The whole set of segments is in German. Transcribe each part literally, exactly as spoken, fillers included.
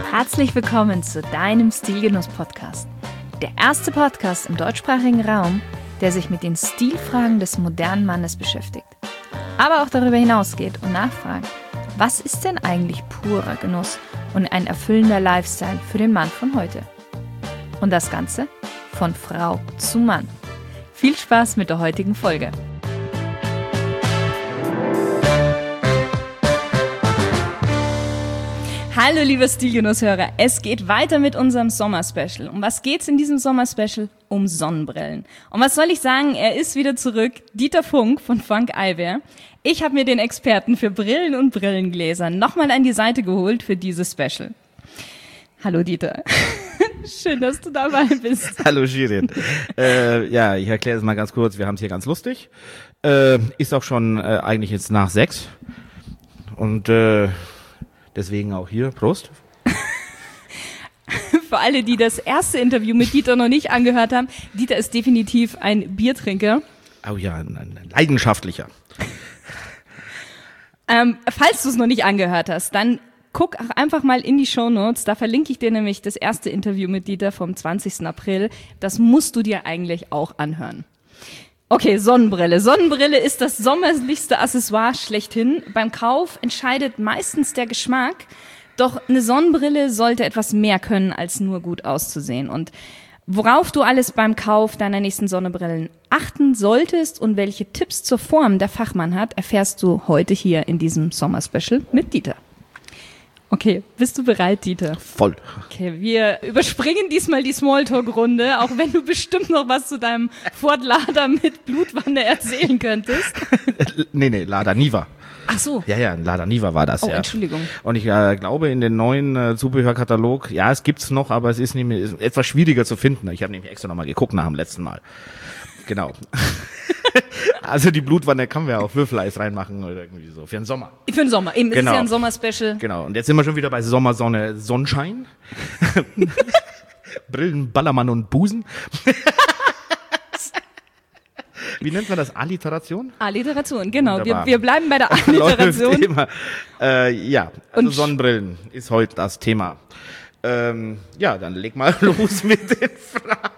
Herzlich willkommen zu deinem Stilgenuss-Podcast. Der erste Podcast im deutschsprachigen Raum, der sich mit den Stilfragen des modernen Mannes beschäftigt. Aber auch darüber hinausgeht und nachfragt, was ist denn eigentlich purer Genuss und ein erfüllender Lifestyle für den Mann von heute? Und das Ganze von Frau zu Mann. Viel Spaß mit der heutigen Folge. Hallo liebe Stilgenusshörer, es geht weiter mit unserem Sommer-Special. Um was geht's in diesem Sommer-Special? Um Sonnenbrillen. Und was soll ich sagen, er ist wieder zurück, Dieter Funk von Funk Eyewear. Ich habe mir den Experten für Brillen und Brillengläser nochmal an die Seite geholt für dieses Special. Hallo Dieter, schön, dass du dabei bist. Hallo Shirin. äh, ja, ich erkläre es mal ganz kurz, wir haben es hier ganz lustig. Äh, ist auch schon äh, eigentlich jetzt nach sechs und äh, deswegen auch hier, Prost. Für alle, die das erste Interview mit Dieter noch nicht angehört haben, Dieter ist definitiv ein Biertrinker. Oh ja, ein, ein leidenschaftlicher. ähm, falls du es noch nicht angehört hast, dann guck auch einfach mal in die Shownotes, da verlinke ich dir nämlich das erste Interview mit Dieter vom zwanzigsten April. Das musst du dir eigentlich auch anhören. Okay, Sonnenbrille. Sonnenbrille ist das sommerlichste Accessoire schlechthin. Beim Kauf entscheidet meistens der Geschmack. Doch eine Sonnenbrille sollte etwas mehr können, als nur gut auszusehen. Und worauf du alles beim Kauf deiner nächsten Sonnenbrillen achten solltest und welche Tipps zur Form der Fachmann hat, erfährst du heute hier in diesem Sommer-Special mit Dieter. Okay, bist du bereit, Dieter? Voll. Okay, wir überspringen diesmal die Smalltalk-Runde, auch wenn du bestimmt noch was zu deinem Ford Lada mit Blutwanne erzählen könntest. nee, nee, Lada Niva. Ach so. Ja, ja, Lada Niva war das, oh, ja. Oh, Entschuldigung. Und ich äh, glaube, in den neuen äh, Zubehörkatalog, ja, es gibt's noch, aber es ist, nicht mehr, ist etwas schwieriger zu finden. Ich habe nämlich extra nochmal geguckt nach dem letzten Mal. Genau. Also die Blutwanne kann man ja auch Würfeleis reinmachen oder irgendwie so, für den Sommer. Für den Sommer, eben, genau. Es ist ja ein Sommer-Special. Genau, und jetzt sind wir schon wieder bei Sommersonne, Sonnenschein. Brillen, Ballermann und Busen. Wie nennt man das? Alliteration? Alliteration, genau. Wir, wir bleiben bei der Alliteration. Thema. Äh, ja, also und Sonnenbrillen ist heute das Thema. Ähm, ja, dann leg mal los mit den Fragen.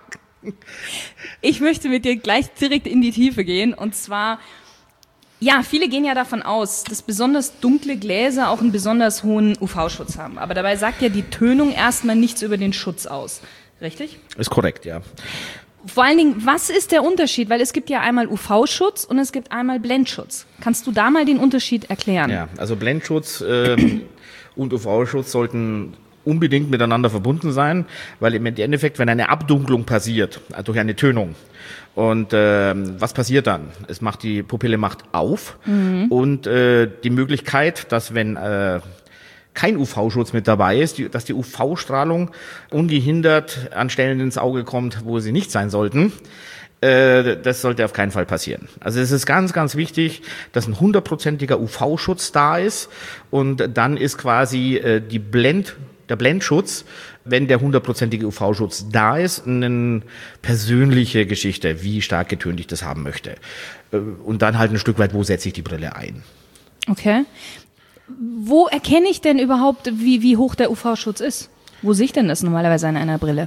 Ich möchte mit dir gleich direkt in die Tiefe gehen und zwar, ja, viele gehen ja davon aus, dass besonders dunkle Gläser auch einen besonders hohen U V-Schutz haben. Aber dabei sagt ja die Tönung erstmal nichts über den Schutz aus. Richtig? Ist korrekt, ja. Vor allen Dingen, was ist der Unterschied? Weil es gibt ja einmal U V-Schutz und es gibt einmal Blendschutz. Kannst du da mal den Unterschied erklären? Ja, also Blendschutz ähm, und U V-Schutz sollten unbedingt miteinander verbunden sein, weil im Endeffekt, wenn eine Abdunklung passiert, also durch eine Tönung, und äh, was passiert dann? Es macht die Pupille macht auf mhm. und äh, die Möglichkeit, dass wenn äh, kein U V-Schutz mit dabei ist, die, dass die U V-Strahlung ungehindert an Stellen ins Auge kommt, wo sie nicht sein sollten. Äh, das sollte auf keinen Fall passieren. Also es ist ganz, ganz wichtig, dass ein hundertprozentiger U V-Schutz da ist und dann ist quasi äh, die Blend Der Blendschutz, wenn der hundertprozentige U V-Schutz da ist, eine persönliche Geschichte, wie stark getönt ich das haben möchte. Und dann halt ein Stück weit, wo setze ich die Brille ein. Okay. Wo erkenne ich denn überhaupt, wie, wie hoch der U V-Schutz ist? Wo sehe ich denn das normalerweise an einer Brille?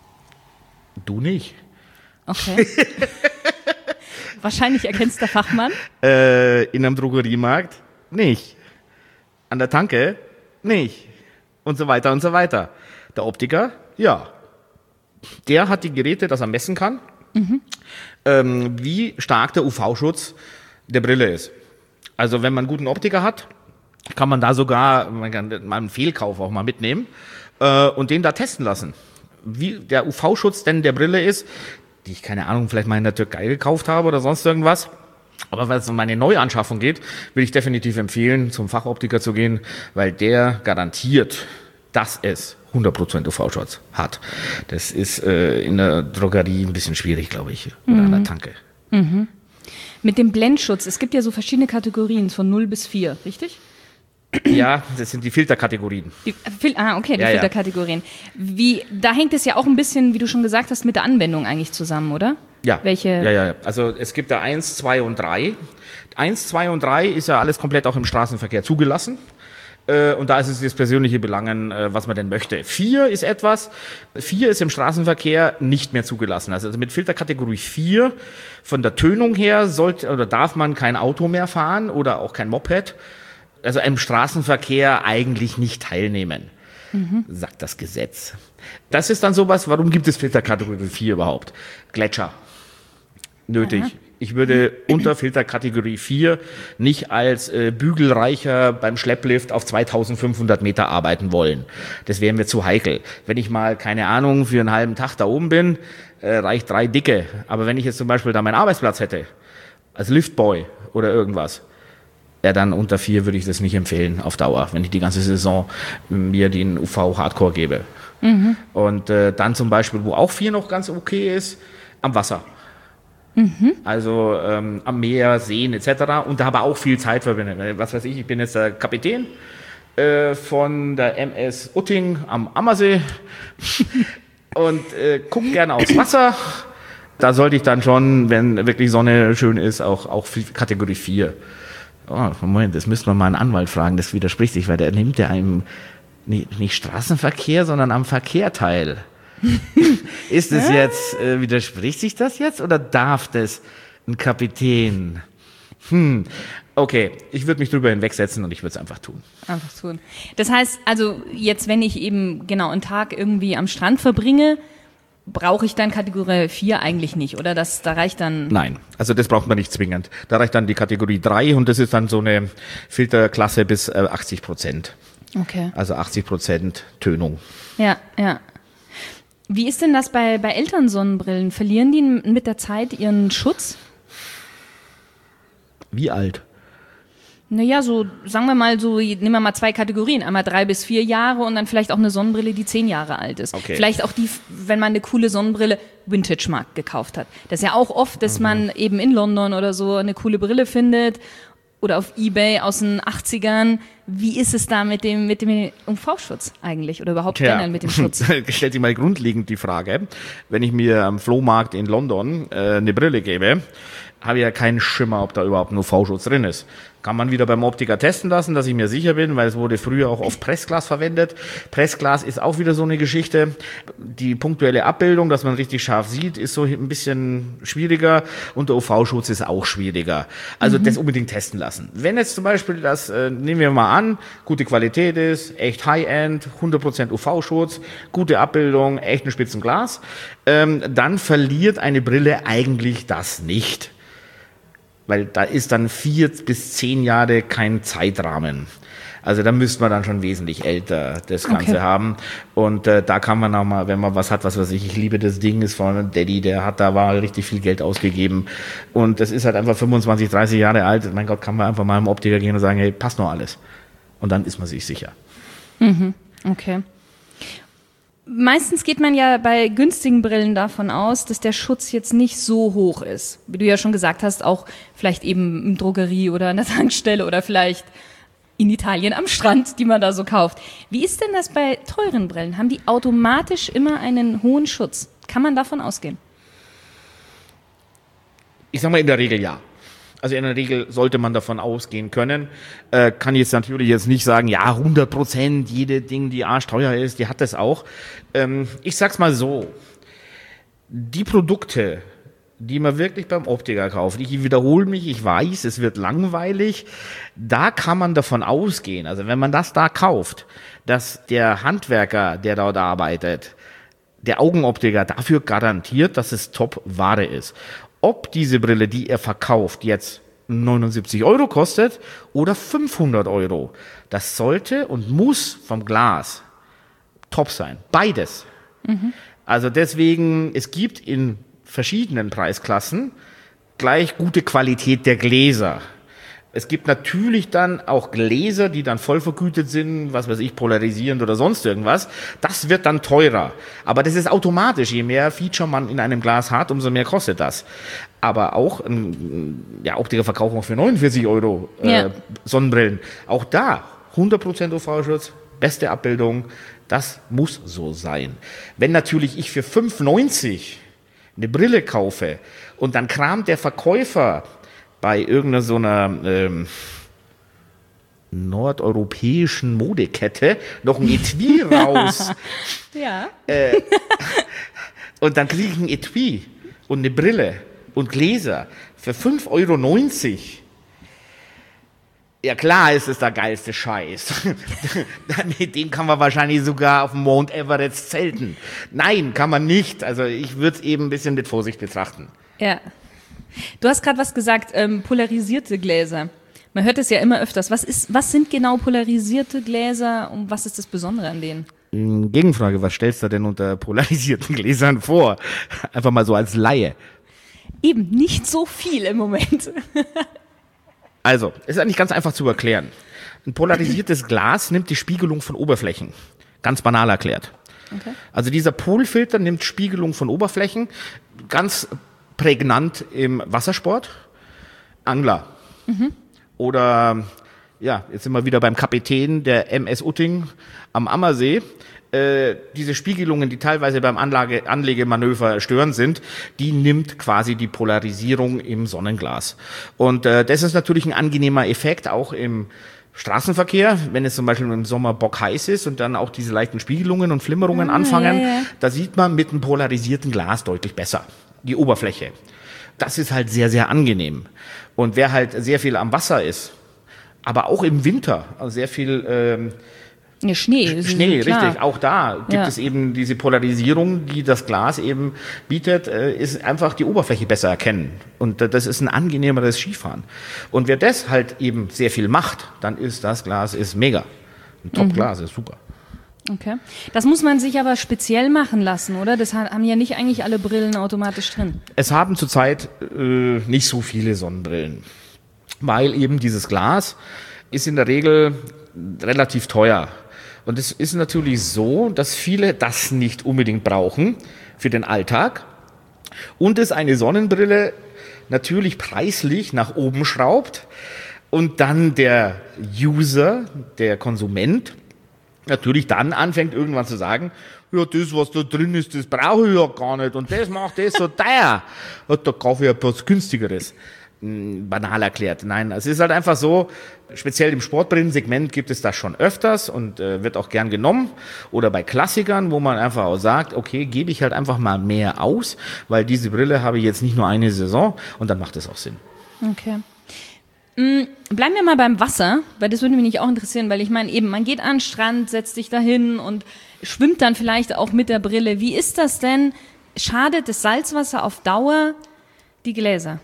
Du nicht. Okay. Wahrscheinlich erkennst der Fachmann? Äh, in einem Drogeriemarkt nicht. An der Tanke nicht. Und so weiter und so weiter. Der Optiker, ja, der hat die Geräte, dass er messen kann, mhm. ähm, wie stark der U V-Schutz der Brille ist. Also wenn man einen guten Optiker hat, kann man da sogar man kann mal einen Fehlkauf auch mal mitnehmen äh, und den da testen lassen, wie der U V-Schutz denn der Brille ist, die ich, keine Ahnung, vielleicht mal in der Türkei gekauft habe oder sonst irgendwas. Aber wenn es um meine Neuanschaffung geht, will ich definitiv empfehlen, zum Fachoptiker zu gehen, weil der garantiert, dass es hundert Prozent U V-Schutz hat. Das ist äh, in der Drogerie ein bisschen schwierig, glaube ich, oder mhm. an der Tanke. Mhm. Mit dem Blendschutz, es gibt ja so verschiedene Kategorien von null bis vier, richtig? Ja, das sind die Filterkategorien. Die, Fil- ah, okay, die ja, Filterkategorien. Wie, da hängt es ja auch ein bisschen, wie du schon gesagt hast, mit der Anwendung eigentlich zusammen, oder? Ja, Welche? ja, ja. Also es gibt da eins, zwei und drei. eins, zwei und drei ist ja alles komplett auch im Straßenverkehr zugelassen. Äh, und da ist es das persönliche Belangen, äh, was man denn möchte. Vier ist etwas, vier ist im Straßenverkehr nicht mehr zugelassen. Also mit Filterkategorie vier von der Tönung her sollte oder darf man kein Auto mehr fahren oder auch kein Moped. Also im Straßenverkehr eigentlich nicht teilnehmen, mhm. sagt das Gesetz. Das ist dann sowas, warum gibt es Filterkategorie vier überhaupt? Gletscher. Nötig. Aha. Ich würde unter Filterkategorie vier nicht als äh, Bügelreicher beim Schlepplift auf zweitausendfünfhundert Meter arbeiten wollen. Das wäre mir zu heikel. Wenn ich mal, keine Ahnung, für einen halben Tag da oben bin, äh, reicht drei Dicke. Aber wenn ich jetzt zum Beispiel da meinen Arbeitsplatz hätte, als Liftboy oder irgendwas, ja, dann unter vier würde ich das nicht empfehlen auf Dauer, wenn ich die ganze Saison mir den U V-Hardcore gebe. Mhm. Und äh, dann zum Beispiel, wo auch vier noch ganz okay ist, am Wasser. Mhm. Also ähm, am Meer, Seen et cetera. Und da habe auch viel Zeit verbindet. Was weiß ich, ich bin jetzt der Kapitän äh, von der M S Utting am Ammersee und äh, gucke gerne aufs Wasser. Da sollte ich dann schon, wenn wirklich Sonne schön ist, auch, auch Kategorie vier. Oh, Moment, das müsste man mal einen Anwalt fragen, das widerspricht sich, weil der nimmt ja einem nicht, nicht Straßenverkehr, sondern am Verkehr teil. Ist es jetzt, äh, widerspricht sich das jetzt oder darf das ein Kapitän? Hm, okay, ich würde mich drüber hinwegsetzen und ich würde es einfach tun. Einfach tun. Das heißt, also jetzt, wenn ich eben genau einen Tag irgendwie am Strand verbringe, brauche ich dann Kategorie vier eigentlich nicht, oder? Das, da reicht dann... Nein, also das braucht man nicht zwingend. Da reicht dann die Kategorie drei und das ist dann so eine Filterklasse bis äh, achtzig Prozent. Okay. Also achtzig Prozent Tönung. Ja, ja. Wie ist denn das bei, bei Elternsonnenbrillen? Verlieren die mit der Zeit ihren Schutz? Wie alt? Naja, so, sagen wir mal so, nehmen wir mal zwei Kategorien. Einmal drei bis vier Jahre und dann vielleicht auch eine Sonnenbrille, die zehn Jahre alt ist. Okay. Vielleicht auch die, wenn man eine coole Sonnenbrille Vintage-Markt gekauft hat. Das ist ja auch oft, dass mhm. man eben in London oder so eine coole Brille findet oder auf Ebay aus den achtzigern. Wie ist es da mit dem, mit dem U V-Schutz eigentlich oder überhaupt Tja. generell mit dem Schutz? Stellt sich mal grundlegend die Frage, wenn ich mir am Flohmarkt in London äh, eine Brille gebe, habe ich ja keinen Schimmer, ob da überhaupt ein U V-Schutz drin ist. Kann man wieder beim Optiker testen lassen, dass ich mir sicher bin, weil es wurde früher auch oft Pressglas verwendet. Pressglas ist auch wieder so eine Geschichte. Die punktuelle Abbildung, dass man richtig scharf sieht, ist so ein bisschen schwieriger und der U V-Schutz ist auch schwieriger. Also mhm. das unbedingt testen lassen. Wenn jetzt zum Beispiel das, äh, nehmen wir mal an, gute Qualität ist, echt High-End, hundert Prozent U V-Schutz, gute Abbildung, echt ein Spitzenglas, ähm, dann verliert eine Brille eigentlich das nicht. Weil da ist dann vier bis zehn Jahre kein Zeitrahmen. Also da müsste man dann schon wesentlich älter das Ganze okay. haben. Und äh, da kann man auch mal, wenn man was hat, was weiß ich, ich liebe das Ding, ist von Daddy, der hat da mal richtig viel Geld ausgegeben. Und das ist halt einfach fünfundzwanzig, dreißig Jahre alt. Mein Gott, kann man einfach mal im Optiker gehen und sagen, hey, passt noch alles. Und dann ist man sich sicher. Mhm. Okay. Meistens geht man ja bei günstigen Brillen davon aus, dass der Schutz jetzt nicht so hoch ist. Wie du ja schon gesagt hast, auch vielleicht eben im Drogerie oder an der Tankstelle oder vielleicht in Italien am Strand, die man da so kauft. Wie ist denn das bei teuren Brillen? Haben die automatisch immer einen hohen Schutz? Kann man davon ausgehen? Ich sag mal in der Regel ja. Also in der Regel sollte man davon ausgehen können. Äh, kann jetzt natürlich jetzt nicht sagen, ja, hundert Prozent, jede Ding, die arschteuer ist, die hat das auch. Ähm, ich sag's mal so, die Produkte, die man wirklich beim Optiker kauft, ich wiederhole mich, ich weiß, es wird langweilig, da kann man davon ausgehen, also wenn man das da kauft, dass der Handwerker, der dort arbeitet, der Augenoptiker dafür garantiert, dass es Top-Ware ist. Ob diese Brille, die er verkauft, jetzt neunundsiebzig Euro kostet oder fünfhundert Euro, das sollte und muss vom Glas top sein. Beides. Mhm. Also deswegen, es gibt in verschiedenen Preisklassen gleich gute Qualität der Gläser. Es gibt natürlich dann auch Gläser, die dann voll vergütet sind, was weiß ich, polarisierend oder sonst irgendwas. Das wird dann teurer. Aber das ist automatisch. Je mehr Feature man in einem Glas hat, umso mehr kostet das. Aber auch, ja, Optiker verkaufen auch für neunundvierzig Euro äh, ja. Sonnenbrillen. Auch da hundert Prozent U V-Schutz, beste Abbildung. Das muss so sein. Wenn natürlich ich für fünf neunzig eine Brille kaufe und dann kramt der Verkäufer bei irgendeiner so einer ähm, nordeuropäischen Modekette noch ein Etui raus. Ja. Äh, und dann kriege ich ein Etui und eine Brille und Gläser für fünf Euro neunzig. Ja klar ist es der geilste Scheiß. Mit dem kann man wahrscheinlich sogar auf dem Mount Everest zelten. Nein, kann man nicht. Also ich würde es eben ein bisschen mit Vorsicht betrachten. Ja. Du hast gerade was gesagt, ähm, polarisierte Gläser. Man hört es ja immer öfters. Was ist, was sind genau polarisierte Gläser und was ist das Besondere an denen? Gegenfrage, was stellst du denn unter polarisierten Gläsern vor? Einfach mal so als Laie. Eben nicht so viel im Moment. Also, es ist eigentlich ganz einfach zu erklären. Ein polarisiertes Glas nimmt die Spiegelung von Oberflächen. Ganz banal erklärt. Okay. Also dieser Polfilter nimmt Spiegelung von Oberflächen. Ganz prägnant im Wassersport. Angler. Mhm. Oder, ja, jetzt sind wir wieder beim Kapitän der M S Utting am Ammersee. Äh, diese Spiegelungen, die teilweise beim Anlage, Anlegemanöver störend sind, die nimmt quasi die Polarisierung im Sonnenglas. Und äh, das ist natürlich ein angenehmer Effekt, auch im Straßenverkehr, wenn es zum Beispiel im Sommer bockheiß ist und dann auch diese leichten Spiegelungen und Flimmerungen ah, anfangen, ja, ja. Da sieht man mit einem polarisierten Glas deutlich besser die Oberfläche. Das ist halt sehr, sehr angenehm. Und wer halt sehr viel am Wasser ist, aber auch im Winter, also sehr viel ähm, ja, Schnee. Schnee, richtig. Auch da gibt ja. es eben diese Polarisierung, die das Glas eben bietet, äh, ist einfach die Oberfläche besser erkennen. Und äh, das ist ein angenehmeres Skifahren. Und wer das halt eben sehr viel macht, dann ist das Glas ist mega. Ein Top-Glas, mhm. ist super. Okay. Das muss man sich aber speziell machen lassen, oder? Das haben ja nicht eigentlich alle Brillen automatisch drin. Es haben zurzeit äh, nicht so viele Sonnenbrillen, weil eben dieses Glas ist in der Regel relativ teuer. Und es ist natürlich so, dass viele das nicht unbedingt brauchen für den Alltag und es eine Sonnenbrille natürlich preislich nach oben schraubt und dann der User, der Konsument, natürlich dann anfängt irgendwann zu sagen, ja, das, was da drin ist, das brauche ich ja gar nicht und das macht das so teuer. Und da kaufe ich etwas Günstigeres. Banal erklärt. Nein, es ist halt einfach so, speziell im Sportbrillensegment gibt es das schon öfters und äh, wird auch gern genommen. Oder bei Klassikern, wo man einfach auch sagt, okay, gebe ich halt einfach mal mehr aus, weil diese Brille habe ich jetzt nicht nur eine Saison und dann macht es auch Sinn. Okay. Mhm. Bleiben wir mal beim Wasser, weil das würde mich auch interessieren, weil ich meine eben, man geht an den Strand, setzt sich da hin und schwimmt dann vielleicht auch mit der Brille. Wie ist das denn? Schadet das Salzwasser auf Dauer die Gläser?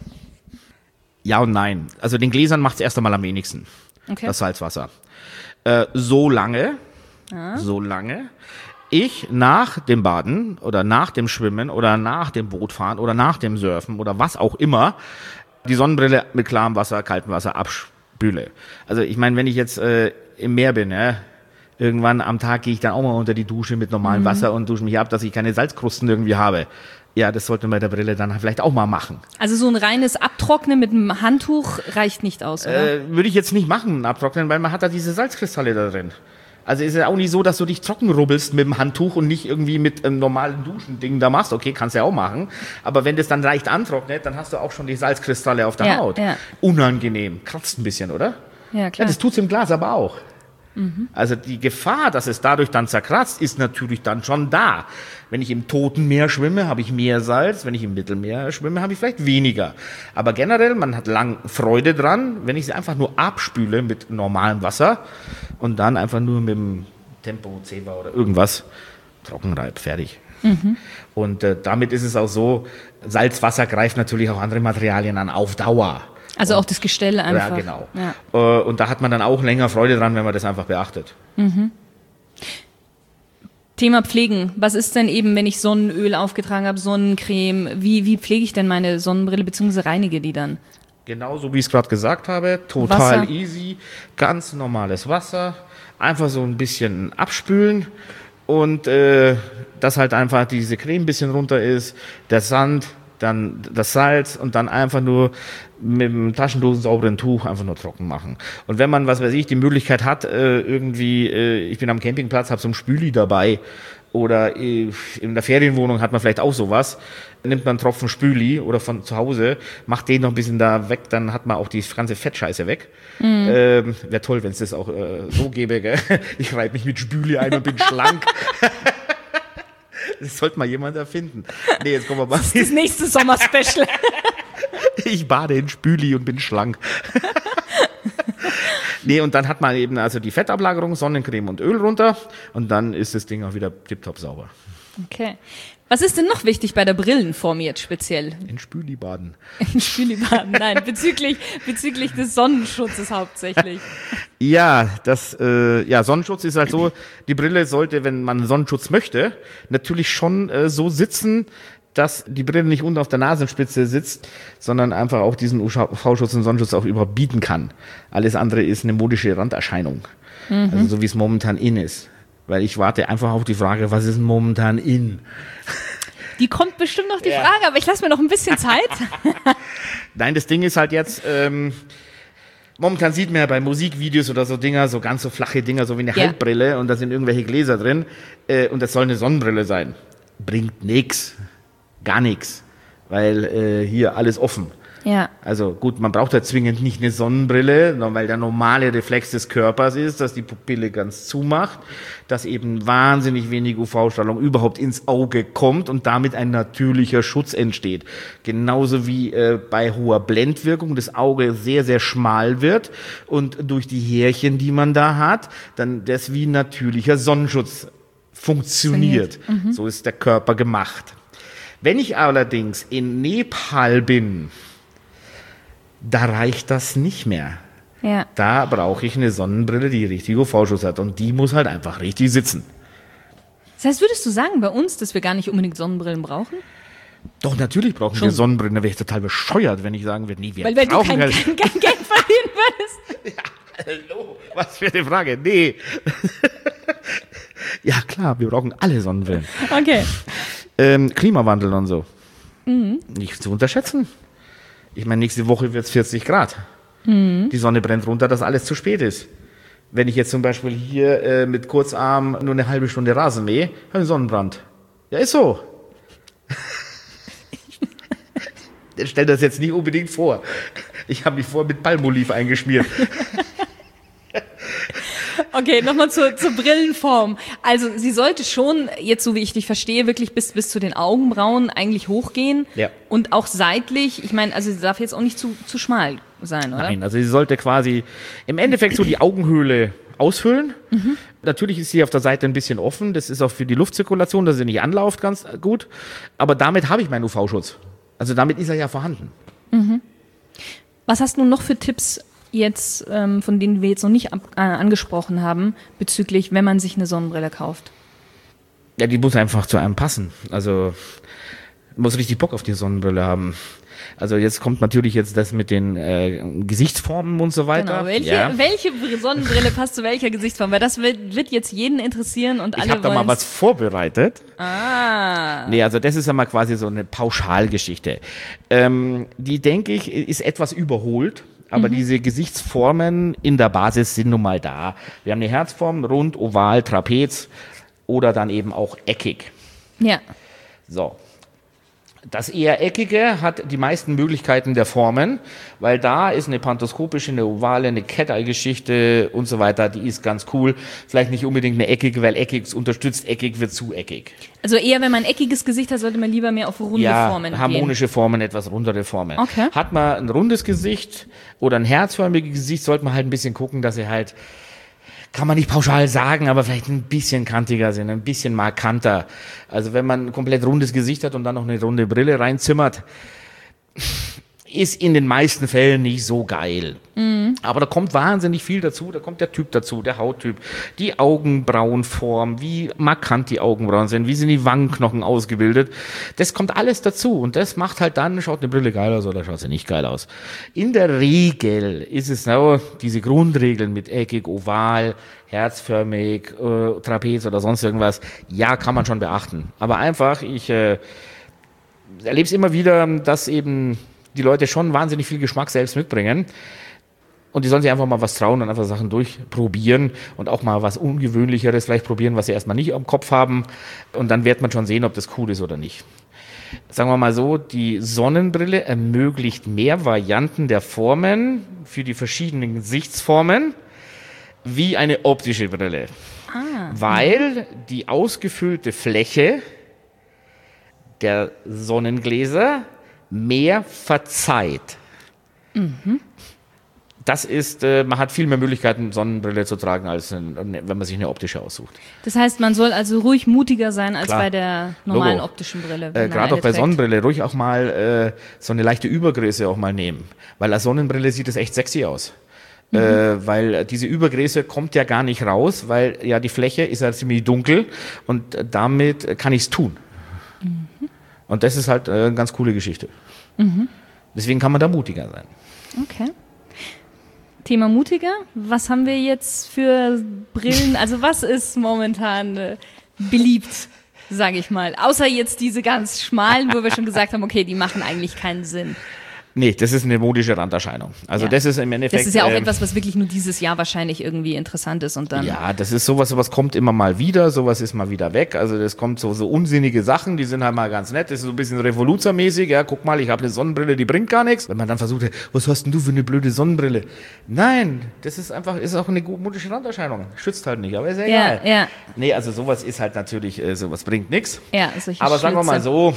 Ja und nein. Also den Gläsern macht es erst einmal am wenigsten, okay. Das Salzwasser. Äh, so lange, ah. so lange ich nach dem Baden oder nach dem Schwimmen oder nach dem Bootfahren oder nach dem Surfen oder was auch immer die Sonnenbrille mit klarem Wasser, kaltem Wasser abspüle. Also ich meine, wenn ich jetzt äh, im Meer bin, ja, irgendwann am Tag gehe ich dann auch mal unter die Dusche mit normalem mhm. Wasser und dusche mich ab, dass ich keine Salzkrusten irgendwie habe. Ja, das sollte man bei der Brille dann vielleicht auch mal machen. Also so ein reines Abtrocknen mit einem Handtuch reicht nicht aus, oder? Äh, würde ich jetzt nicht machen, abtrocknen, weil man hat da diese Salzkristalle da drin. Also ist ja auch nicht so, dass du dich trocken rubbelst mit dem Handtuch und nicht irgendwie mit einem normalen Duschending da machst. Okay, kannst du ja auch machen. Aber wenn das dann leicht antrocknet, dann hast du auch schon die Salzkristalle auf der ja, Haut. Ja. Unangenehm. Kratzt ein bisschen, oder? Ja, klar. Ja, das tut's im Glas aber auch. Mhm. Also die Gefahr, dass es dadurch dann zerkratzt, ist natürlich dann schon da. Wenn ich im Toten Meer schwimme, habe ich mehr Salz. Wenn ich im Mittelmeer schwimme, habe ich vielleicht weniger. Aber generell, man hat lang Freude dran, wenn ich sie einfach nur abspüle mit normalem Wasser und dann einfach nur mit dem Tempo Zebra oder irgendwas trockenreib, fertig. Mhm. Und äh, damit ist es auch so, Salzwasser greift natürlich auch andere Materialien an, auf Dauer. Also und, auch das Gestell einfach. Ja, genau. Ja. Äh, und da hat man dann auch länger Freude dran, wenn man das einfach beachtet. Mhm. Thema Pflegen. Was ist denn eben, wenn ich Sonnenöl aufgetragen habe, Sonnencreme? Wie, wie pflege ich denn meine Sonnenbrille bzw. reinige die dann? Genauso wie ich es gerade gesagt habe. Total Wasser. Easy. Ganz normales Wasser. Einfach so ein bisschen abspülen. Und äh, dass halt einfach diese Creme ein bisschen runter ist. Der Sand, dann das Salz und dann einfach nur mit einem taschendosensauberen Tuch einfach nur trocken machen. Und wenn man, was weiß ich, die Möglichkeit hat, äh, irgendwie, äh, ich bin am Campingplatz, habe so ein Spüli dabei, oder in der Ferienwohnung hat man vielleicht auch sowas. Nimmt man einen Tropfen Spüli oder von zu Hause, macht den noch ein bisschen da weg, dann hat man auch die ganze Fettscheiße weg. Mhm. Ähm, wäre toll, wenn es das auch äh, so gäbe. Gell? Ich reibe mich mit Spüli ein und bin schlank. Das sollte mal jemand erfinden. Nee, jetzt kommen wir mal. Das ist das nächste Sommerspecial. Ich bade in Spüli und bin schlank. Nee, und dann hat man eben also die Fettablagerung, Sonnencreme und Öl runter und dann ist das Ding auch wieder tipptopp sauber. Okay. Was ist denn noch wichtig bei der Brillenform jetzt speziell? In Spüli baden. In Spüli baden, nein, bezüglich, bezüglich des Sonnenschutzes hauptsächlich. Ja, das, äh, ja, Sonnenschutz ist halt so, die Brille sollte, wenn man Sonnenschutz möchte, natürlich schon äh, so sitzen, dass die Brille nicht unten auf der Nasenspitze sitzt, sondern einfach auch diesen U V-Schutz und Sonnenschutz auch überhaupt bieten kann. Alles andere ist eine modische Randerscheinung. Mhm. Also so wie es momentan in ist. Weil ich warte einfach auf die Frage, was ist momentan in? Die kommt bestimmt noch die ja. Frage, aber ich lasse mir noch ein bisschen Zeit. Nein, das Ding ist halt jetzt, ähm, momentan sieht man ja bei Musikvideos oder so Dinger, so ganz so flache Dinger, so wie eine ja. Halbbrille und da sind irgendwelche Gläser drin äh, und das soll eine Sonnenbrille sein. Bringt nix. Gar nichts, weil äh, hier alles offen. Ja. Also gut, man braucht ja zwingend nicht eine Sonnenbrille, weil der normale Reflex des Körpers ist, dass die Pupille ganz zumacht, dass eben wahnsinnig wenig U V-Strahlung überhaupt ins Auge kommt und damit ein natürlicher Schutz entsteht. Genauso wie äh, bei hoher Blendwirkung das Auge sehr, sehr schmal wird und durch die Härchen, die man da hat, dann das wie natürlicher Sonnenschutz funktioniert. Mhm. So ist der Körper gemacht. Wenn ich allerdings in Nepal bin, da reicht das nicht mehr. Ja. Da brauche ich eine Sonnenbrille, die richtig U V-Schutz hat und die muss halt einfach richtig sitzen. Das heißt, würdest du sagen bei uns, dass wir gar nicht unbedingt Sonnenbrillen brauchen? Doch, natürlich brauchen Schon. wir Sonnenbrillen. Da wäre ich total bescheuert, wenn ich sagen würde, nee, wir Weil wenn brauchen du kein, kein, kein Geld verdienen würdest. Ja, hallo, was für eine Frage. Nee. Ja klar, wir brauchen alle Sonnenbrillen. Okay. Ähm, Klimawandel und so. Mhm. Nicht zu unterschätzen. Ich meine, nächste Woche wird es vierzig Grad. Mhm. Die Sonne brennt runter, dass alles zu spät ist. Wenn ich jetzt zum Beispiel hier äh, mit Kurzarm nur eine halbe Stunde Rasen mähe, habe ich einen Sonnenbrand. Ja, ist so. Stell das jetzt nicht unbedingt vor. Ich habe mich vorher mit Palmolive eingeschmiert. Okay, nochmal zur, zur Brillenform. Also sie sollte schon, jetzt so wie ich dich verstehe, wirklich bis, bis zu den Augenbrauen eigentlich hochgehen. Ja. Und auch seitlich, ich meine, also sie darf jetzt auch nicht zu, zu schmal sein, oder? Nein, also sie sollte quasi im Endeffekt so die Augenhöhle ausfüllen. Mhm. Natürlich ist sie auf der Seite ein bisschen offen. Das ist auch für die Luftzirkulation, dass sie nicht anläuft, ganz gut. Aber damit habe ich meinen U V-Schutz. Also damit ist er ja vorhanden. Mhm. Was hast du noch für Tipps jetzt, ähm, von denen wir jetzt noch nicht ab, äh, angesprochen haben, bezüglich, wenn man sich eine Sonnenbrille kauft? Ja, die muss einfach zu einem passen. Also man muss richtig Bock auf die Sonnenbrille haben. Also jetzt kommt natürlich jetzt das mit den äh, Gesichtsformen und so weiter. Genau, welche, ja. welche Sonnenbrille passt zu welcher Gesichtsform? Weil das wird, wird jetzt jeden interessieren und alle Ich habe da mal was vorbereitet. Ah. Nee, also das ist ja mal quasi so eine Pauschalgeschichte. Ähm, die, denke ich, ist etwas überholt. Aber mhm. diese Gesichtsformen in der Basis sind nun mal da. Wir haben eine Herzform, rund, oval, Trapez oder dann eben auch eckig. Ja. So. Das eher eckige hat die meisten Möglichkeiten der Formen, weil da ist eine pantoskopische, eine ovale, eine Cat-Eye-Geschichte und so weiter, die ist ganz cool. Vielleicht nicht unbedingt eine eckige, weil eckig unterstützt, eckig wird zu eckig. Also eher, wenn man ein eckiges Gesicht hat, sollte man lieber mehr auf runde ja, Formen gehen. harmonische Formen, etwas rundere Formen. Okay. Hat man ein rundes Gesicht oder ein herzförmiges Gesicht, sollte man halt ein bisschen gucken, dass er halt, kann man nicht pauschal sagen, aber vielleicht ein bisschen kantiger sind, ein bisschen markanter. Also wenn man ein komplett rundes Gesicht hat und dann noch eine runde Brille reinzimmert, ist in den meisten Fällen nicht so geil. Mhm. Aber da kommt wahnsinnig viel dazu. Da kommt der Typ dazu, der Hauttyp, die Augenbrauenform, wie markant die Augenbrauen sind, wie sind die Wangenknochen ausgebildet. Das kommt alles dazu. Und das macht halt dann, schaut eine Brille geil aus oder schaut sie nicht geil aus. In der Regel ist es so, diese Grundregeln mit eckig, oval, herzförmig, äh, Trapez oder sonst irgendwas, ja, kann man schon beachten. Aber einfach, ich äh, erlebe es immer wieder, dass eben die Leute schon wahnsinnig viel Geschmack selbst mitbringen. Und die sollen sich einfach mal was trauen und einfach Sachen durchprobieren und auch mal was Ungewöhnlicheres vielleicht probieren, was sie erstmal nicht am Kopf haben. Und dann wird man schon sehen, ob das cool ist oder nicht. Sagen wir mal so, die Sonnenbrille ermöglicht mehr Varianten der Formen für die verschiedenen Gesichtsformen wie eine optische Brille. Ah. Weil die ausgefüllte Fläche der Sonnengläser mehr verzeiht. Mhm. Das ist, äh, man hat viel mehr Möglichkeiten, Sonnenbrille zu tragen, als ein, wenn man sich eine optische aussucht. Das heißt, man soll also ruhig mutiger sein als Klar. bei der normalen Logo. optischen Brille. Äh, Gerade auch bei Sonnenbrille, ruhig auch mal äh, so eine leichte Übergröße auch mal nehmen. Weil als Sonnenbrille sieht es echt sexy aus. Mhm. Äh, weil diese Übergröße kommt ja gar nicht raus, weil ja die Fläche ist ja ziemlich dunkel und damit kann ich es tun. Mhm. Und das ist halt äh, eine ganz coole Geschichte. Mhm. Deswegen kann man da mutiger sein. Okay. Thema mutiger. Was haben wir jetzt für Brillen? Also was ist momentan äh, beliebt, sage ich mal? Außer jetzt diese ganz schmalen, wo wir schon gesagt haben, okay, die machen eigentlich keinen Sinn. Nee, das ist eine modische Randerscheinung. Also ja. das ist im Endeffekt... Das ist ja auch ähm, etwas, was wirklich nur dieses Jahr wahrscheinlich irgendwie interessant ist und dann... Ja, das ist sowas, sowas kommt immer mal wieder, sowas ist mal wieder weg. Also das kommt so, so unsinnige Sachen, die sind halt mal ganz nett. Das ist so ein bisschen revoluzermäßig. Ja, guck mal, ich habe eine Sonnenbrille, die bringt gar nichts. Wenn man dann versucht, was hast denn du für eine blöde Sonnenbrille? Nein, das ist einfach, ist auch eine modische Randerscheinung. Schützt halt nicht, aber ist ja egal. Ja, ja. Nee, also sowas ist halt natürlich, äh, sowas bringt nichts. Ja, solche Aber sagen wir mal Schlitze. so...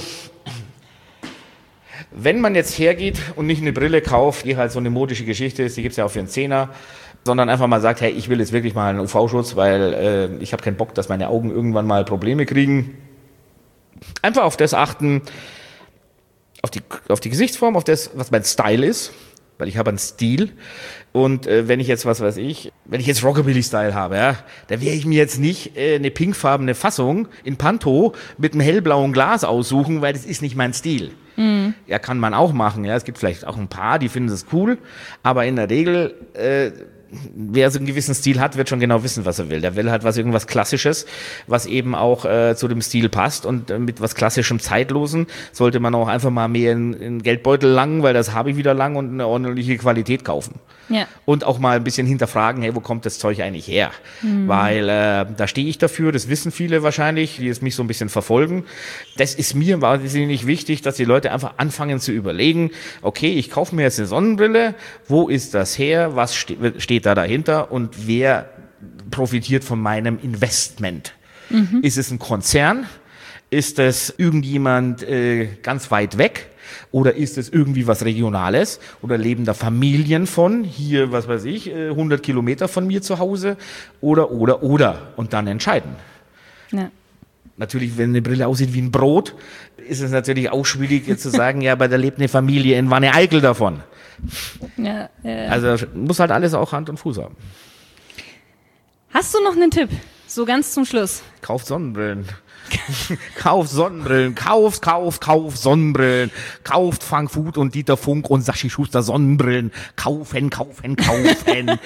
Wenn man jetzt hergeht und nicht eine Brille kauft, die halt so eine modische Geschichte ist, die gibt's ja auch für einen Zehner, sondern einfach mal sagt, hey, ich will jetzt wirklich mal einen U V-Schutz, weil äh, ich habe keinen Bock, dass meine Augen irgendwann mal Probleme kriegen. Einfach auf das achten, auf die, auf die Gesichtsform, auf das, was mein Style ist, weil ich habe einen Stil. Und äh, wenn ich jetzt, was weiß ich, wenn ich jetzt Rockabilly-Style habe, ja, dann werde ich mir jetzt nicht äh, eine pinkfarbene Fassung in Panto mit einem hellblauen Glas aussuchen, weil das ist nicht mein Stil. Mhm. Ja, kann man auch machen. Ja, es gibt vielleicht auch ein paar, die finden das cool, aber in der Regel, äh, wer so einen gewissen Stil hat, wird schon genau wissen, was er will. Der will halt was irgendwas Klassisches, was eben auch äh, zu dem Stil passt und äh, mit was Klassischem, Zeitlosen sollte man auch einfach mal mehr in, in Geldbeutel langen, weil das habe ich wieder lang und eine ordentliche Qualität kaufen. Ja. Und auch mal ein bisschen hinterfragen, hey, wo kommt das Zeug eigentlich her? Mhm. Weil äh, da stehe ich dafür, das wissen viele wahrscheinlich, die jetzt mich so ein bisschen verfolgen. Das ist mir wahnsinnig wichtig, dass die Leute einfach anfangen zu überlegen, okay, ich kaufe mir jetzt eine Sonnenbrille, wo ist das her, was ste- steht da dahinter und wer profitiert von meinem Investment? Mhm. Ist es ein Konzern? Ist es irgendjemand äh, ganz weit weg? Oder ist es irgendwie was Regionales? Oder leben da Familien von? Hier, was weiß ich, hundert Kilometer von mir zu Hause? Oder, oder, oder. Und dann entscheiden. Ja. Natürlich, wenn eine Brille aussieht wie ein Brot, ist es natürlich auch schwierig jetzt zu sagen, ja, aber da lebt eine Familie in Wanne-Eickel davon. Ja, ja. Also muss halt alles auch Hand und Fuß haben. Hast du noch einen Tipp? So ganz zum Schluss. Kauft Sonnenbrillen. Kauft Sonnenbrillen, kauft, kauft, kauft Sonnenbrillen, kauft Frank Food und Dieter Funk und Sachi Schuster Sonnenbrillen, kaufen, kaufen, kaufen.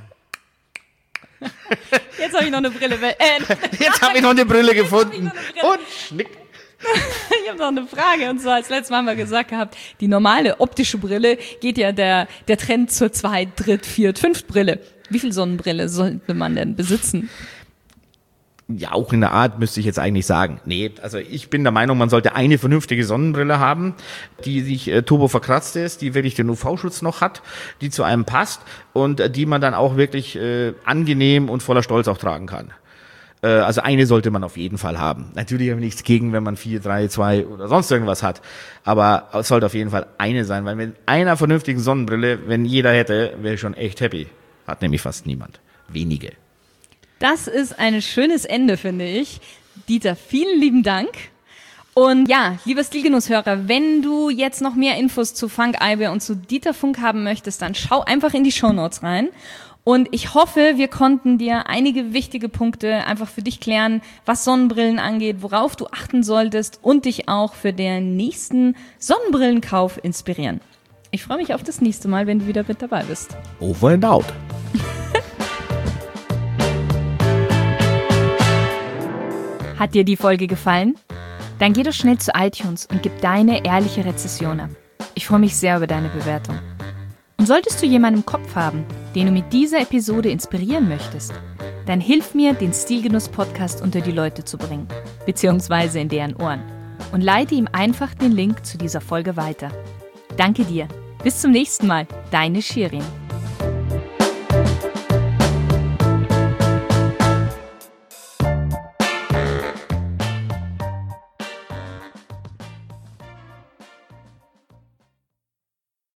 Jetzt habe ich noch eine Brille. Äh, Jetzt habe ich noch eine Brille gefunden. Brille. Und schnick. Ich habe noch eine Frage, und zwar, als letztes Mal haben wir gesagt gehabt, die normale optische Brille geht ja der, der Trend zur Zweit-, Dritt-, Viert-, Fünft-Brille. Wie viel Sonnenbrille sollte man denn besitzen? Ja, auch in der Art müsste ich jetzt eigentlich sagen. Nee, also ich bin der Meinung, man sollte eine vernünftige Sonnenbrille haben, die sich äh, turbo verkratzt ist, die wirklich den U V-Schutz noch hat, die zu einem passt und äh, die man dann auch wirklich äh, angenehm und voller Stolz auch tragen kann. Äh, also eine sollte man auf jeden Fall haben. Natürlich habe ich nichts gegen, wenn man vier, drei, zwei oder sonst irgendwas hat. Aber es sollte auf jeden Fall eine sein, weil mit einer vernünftigen Sonnenbrille, wenn jeder hätte, wäre ich schon echt happy. Hat nämlich fast niemand. Wenige. Das ist ein schönes Ende, finde ich. Dieter, vielen lieben Dank. Und ja, lieber Stilgenusshörer, wenn du jetzt noch mehr Infos zu Frank Eibe und zu Dieter Funk haben möchtest, dann schau einfach in die Shownotes rein. Und ich hoffe, wir konnten dir einige wichtige Punkte einfach für dich klären, was Sonnenbrillen angeht, worauf du achten solltest und dich auch für den nächsten Sonnenbrillenkauf inspirieren. Ich freue mich auf das nächste Mal, wenn du wieder mit dabei bist. Over and out. Hat dir die Folge gefallen? Dann geh doch schnell zu iTunes und gib deine ehrliche Rezession ab. Ich freue mich sehr über deine Bewertung. Und solltest du jemanden im Kopf haben, den du mit dieser Episode inspirieren möchtest, dann hilf mir, den Stilgenuss-Podcast unter die Leute zu bringen, beziehungsweise in deren Ohren, und leite ihm einfach den Link zu dieser Folge weiter. Danke dir. Bis zum nächsten Mal. Deine Shirin.